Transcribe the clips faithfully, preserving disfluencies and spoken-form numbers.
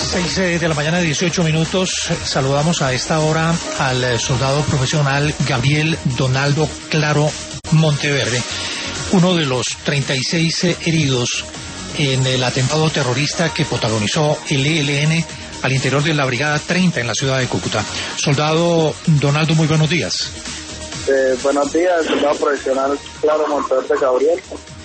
seis de la mañana, dieciocho minutos. Saludamos a esta hora al soldado profesional Gabriel Donaldo Claro Monteverde, uno de los treinta y seis heridos en el atentado terrorista que protagonizó el E L N al interior de la Brigada treinta en la ciudad de Cúcuta. Soldado Donaldo, muy buenos días. Eh, buenos días, soldado profesional Claro Monteverde Gabriel.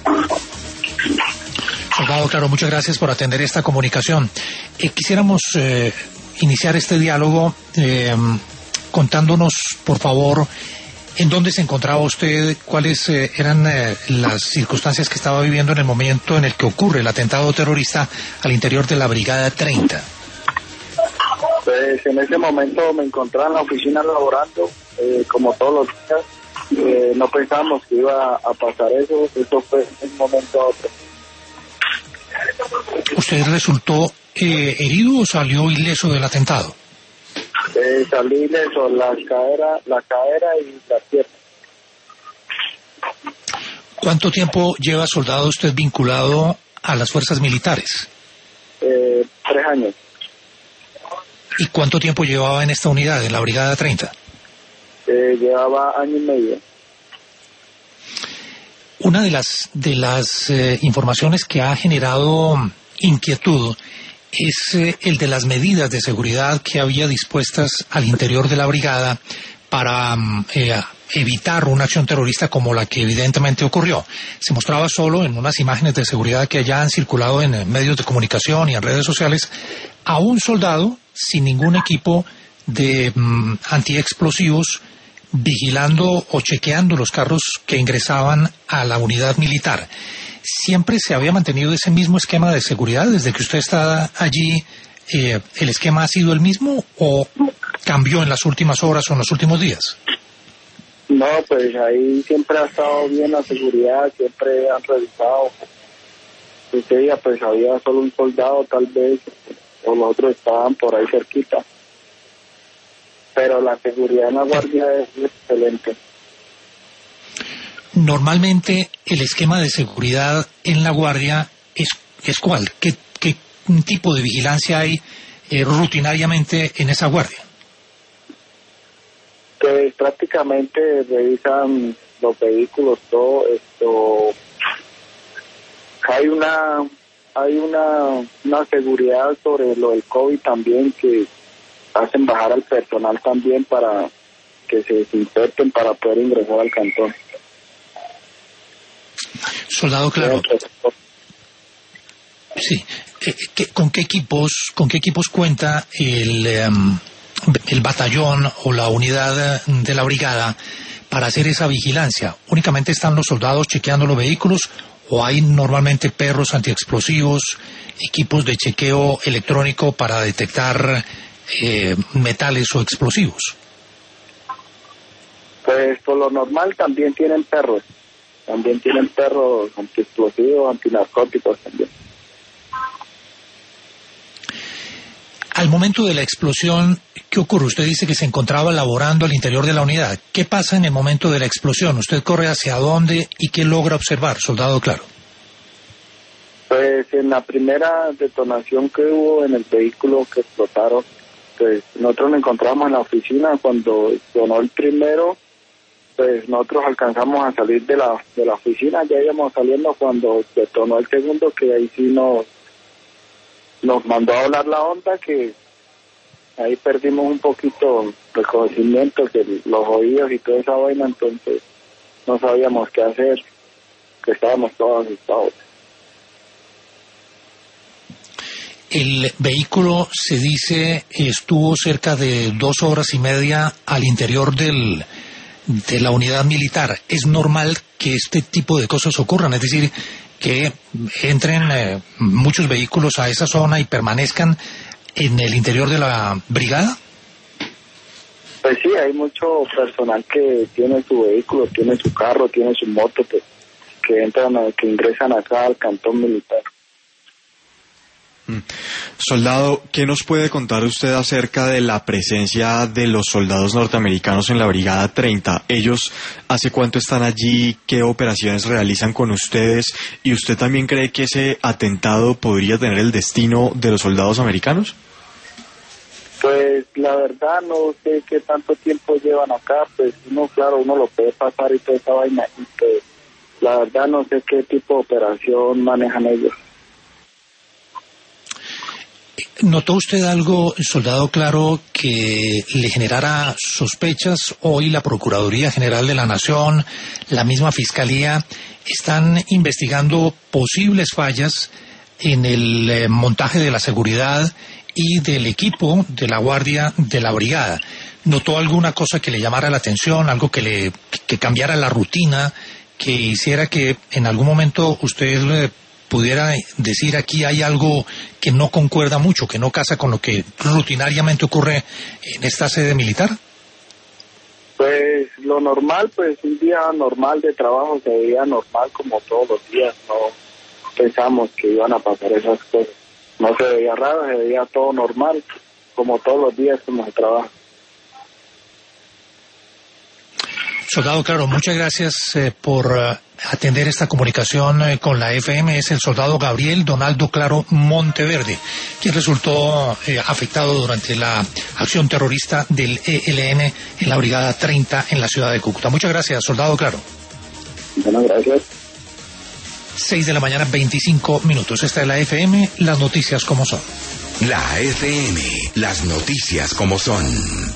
Soldado Claro, muchas gracias por atender esta comunicación. Eh, quisiéramos eh, iniciar este diálogo eh, contándonos, por favor, en dónde se encontraba usted, cuáles eh, eran eh, las circunstancias que estaba viviendo en el momento en el que ocurre el atentado terrorista al interior de la Brigada treinta. Pues en ese momento me encontraba en la oficina laborando, eh, como todos los días. Eh, no pensábamos que iba a pasar eso, eso fue en un momento a otro. ¿Usted resultó eh, herido o salió ileso del atentado? Eh, salí ileso, la cadera, la cadera y la pierna. ¿Cuánto tiempo lleva, soldado, usted vinculado a las fuerzas militares? Eh, tres años. ¿Y cuánto tiempo llevaba en esta unidad, en la Brigada treinta? Eh, llevaba año y medio. Una de las de las eh, informaciones que ha generado inquietud es eh, el de las medidas de seguridad que había dispuestas al interior de la brigada para eh, evitar una acción terrorista como la que evidentemente ocurrió. Se mostraba solo en unas imágenes de seguridad que ya han circulado en medios de comunicación y en redes sociales a un soldado sin ningún equipo de um, antiexplosivos vigilando o chequeando los carros que ingresaban a la unidad militar. ¿Siempre se había mantenido ese mismo esquema de seguridad desde que usted está allí? Eh, ¿El esquema ha sido el mismo o cambió en las últimas horas o en los últimos días? No, pues ahí siempre ha estado bien la seguridad, siempre han revisado. Ese día pues había solo un soldado tal vez, o los otros estaban por ahí cerquita. Pero la seguridad en la guardia es excelente. Normalmente el esquema de seguridad en la guardia es, es ¿cuál? ¿Qué, qué tipo de vigilancia hay eh, rutinariamente en esa guardia? Que prácticamente revisan los vehículos, todo esto. Hay una hay una, una seguridad sobre lo del COVID también, que hacen bajar al personal también para que se desinfecten para poder ingresar al cantón. Soldado Claro. Sí. Eh, ¿Con qué equipos, con qué equipos cuenta el, um, el batallón o la unidad de la brigada para hacer esa vigilancia? ¿Únicamente están los soldados chequeando los vehículos o hay normalmente perros antiexplosivos, equipos de chequeo electrónico para detectar Eh, metales o explosivos? Pues por lo normal también tienen perros, también tienen perros antiexplosivos, antinarcóticos también. Al momento de la explosión, ¿qué ocurre? Usted dice que se encontraba laborando al interior de la unidad. ¿Qué pasa en el momento de la explosión? ¿Usted corre hacia dónde y qué logra observar, soldado Claro? Pues en la primera detonación que hubo en el vehículo que explotaron, pues nosotros nos encontramos en la oficina. Cuando sonó el primero, pues nosotros alcanzamos a salir de la de la oficina, ya íbamos saliendo cuando detonó el segundo, que ahí sí nos nos mandó a volar la onda, que ahí perdimos un poquito el conocimiento, que los oídos y toda esa vaina, entonces no sabíamos qué hacer, que estábamos todos asustados. El vehículo, se dice, estuvo cerca de dos horas y media al interior del, de la unidad militar. ¿Es normal que este tipo de cosas ocurran? Es decir, que entren eh, muchos vehículos a esa zona y permanezcan en el interior de la brigada. Pues sí, hay mucho personal que tiene su vehículo, tiene su carro, tiene su moto, que, que entran, a, que ingresan acá al cantón militar. Soldado, ¿qué nos puede contar usted acerca de la presencia de los soldados norteamericanos en la Brigada treinta? ¿Ellos hace cuánto están allí? ¿Qué operaciones realizan con ustedes? ¿Y usted también cree que ese atentado podría tener el destino de los soldados americanos? Pues la verdad no sé qué tanto tiempo llevan acá, pues uno, claro, uno lo puede pasar y toda esa vaina, y pues la verdad no sé qué tipo de operación manejan ellos. ¿Notó usted algo, soldado Claro, que le generara sospechas? Hoy la Procuraduría General de la Nación, la misma Fiscalía, están investigando posibles fallas en el eh, montaje de la seguridad y del equipo de la Guardia de la Brigada. ¿Notó alguna cosa que le llamara la atención, algo que le que cambiara la rutina, que hiciera que en algún momento usted eh, pudiera decir aquí hay algo que no concuerda mucho, que no casa con lo que rutinariamente ocurre en esta sede militar? Pues lo normal, pues un día normal de trabajo se veía normal como todos los días, no pensamos que iban a pasar esas cosas. No se veía raro, se veía todo normal, como todos los días como se trabaja. Soldado Claro, muchas gracias eh, por uh, atender esta comunicación eh, con la F M. Es el soldado Gabriel Donaldo Claro Monteverde, quien resultó eh, afectado durante la acción terrorista del E L N en la Brigada treinta en la ciudad de Cúcuta. Muchas gracias, soldado Claro. Bueno, gracias. seis de la mañana, veinticinco minutos. Esta es la F M, las noticias como son. La F M, las noticias como son.